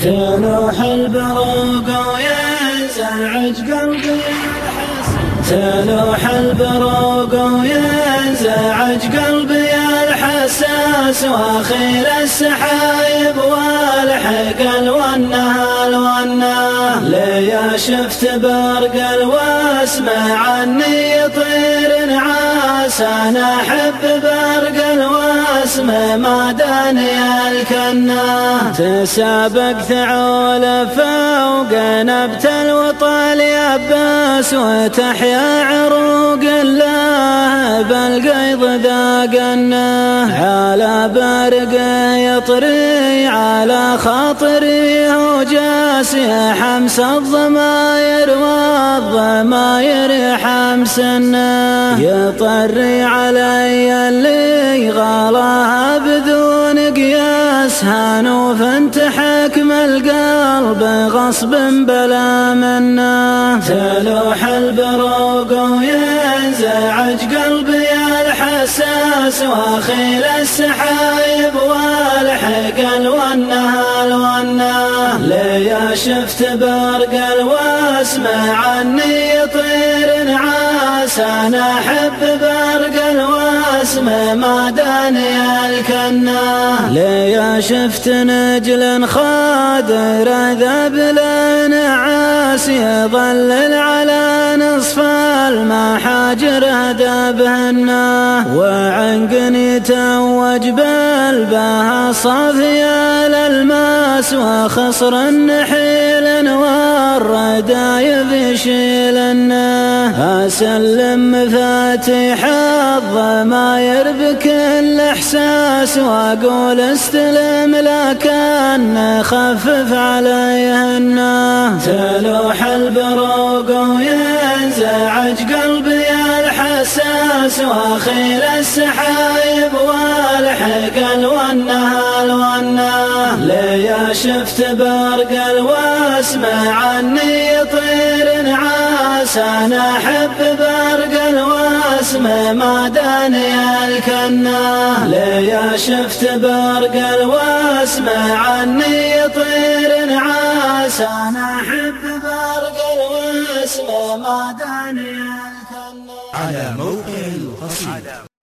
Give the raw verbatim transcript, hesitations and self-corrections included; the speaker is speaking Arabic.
تلوح البروق وينزعج قلبي الحساس، تلوح البروق وينزعج قلبي الحساس، واخيل السحايب والحق الونه الونه، ليا شفت برق الواسمع عني يطير نعاس، انا احب برق الواسمع ما داني الكنه، تسابق ثعول فوق نبت الوطال يباس، وتحيا عروق الله بالقيض ذاقنه، على برقه يطري على خاطري وجاس، يا حمس الضماير والضماير حمس النه، يطري علي اللي غلاها بدون قياس، هانوف انت حكم القلب غصب بلا منه، تلوح البروق وينزعج قلبي الحساس، واخيل السحايب والحق الونه الونه، ليا شفت برق الواسمع عني يطير نعاس، انا احب برق الواسمع ما داني الكنه، ليا شفت نجل خادر ذبل نعاس، يظلل على نصف المحاجر دبهنه، وعنقن يتوج بالبها صافي الالماس، وخصر النحيل والردايب يشيلنه، اسلم مفاتيح الضماير بكل احساس، واقول استلم لكن خفف عليهن، تلوح البروق وينزعج قلبي الحساس، واخيل السحايب والحق الونه الونه، ليا شفت برق الواسمع عني يطير نعاس، انا احب برق الواسمع ما داني الكنه، ليا شفت برق الواسمع عني يطير نعاس، انا احب برق الواسمع ما داني الكنه. على موقع القصيدة.